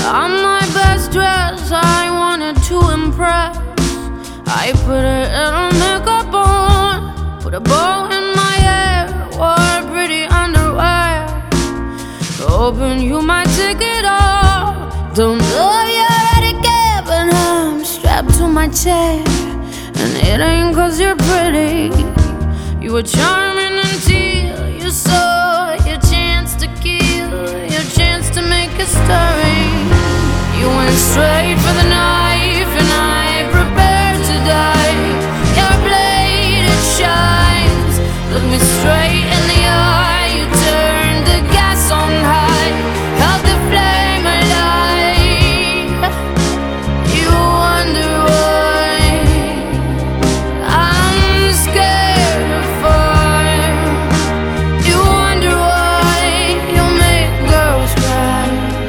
I'm my best dress, I wanted to impress. I put a little makeup on, put a bow in my hair, wore pretty underwear, hoping you might take it off. Don't know if you're ready, kid, but I'm strapped to my chair. And it ain't 'cause you're pretty, you were charming until you saw your chance to kill, your chance to make a story. You went straight for the knife, and I prepared to die. Your blade, it shines, look me straight in the eye. You turned the gas on high, held the flame alive. You wonder why I'm scared of fire. You wonder why you make girls cry.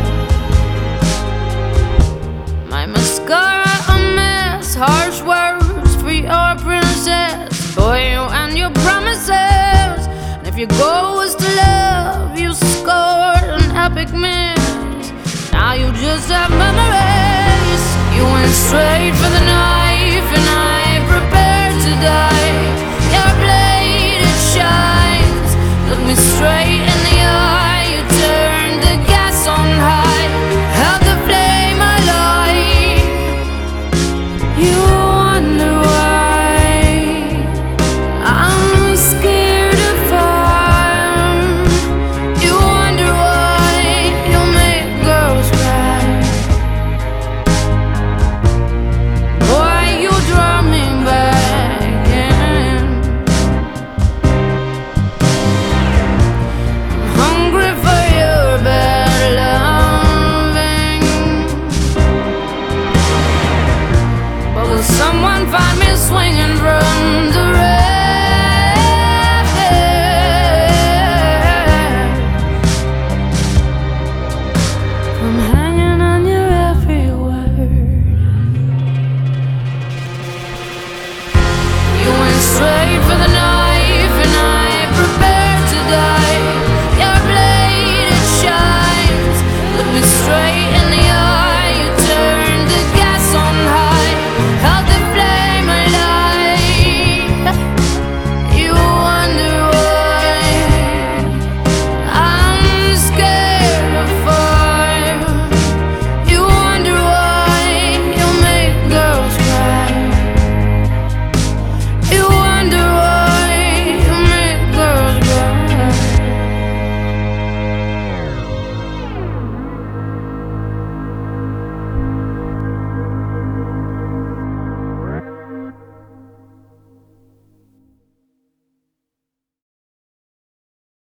My mascara a mess, harsh words for your princess. Boy, you and your promises. And if your goal was to love, you scored an epic miss. Now you just have memories. You went straight for the night.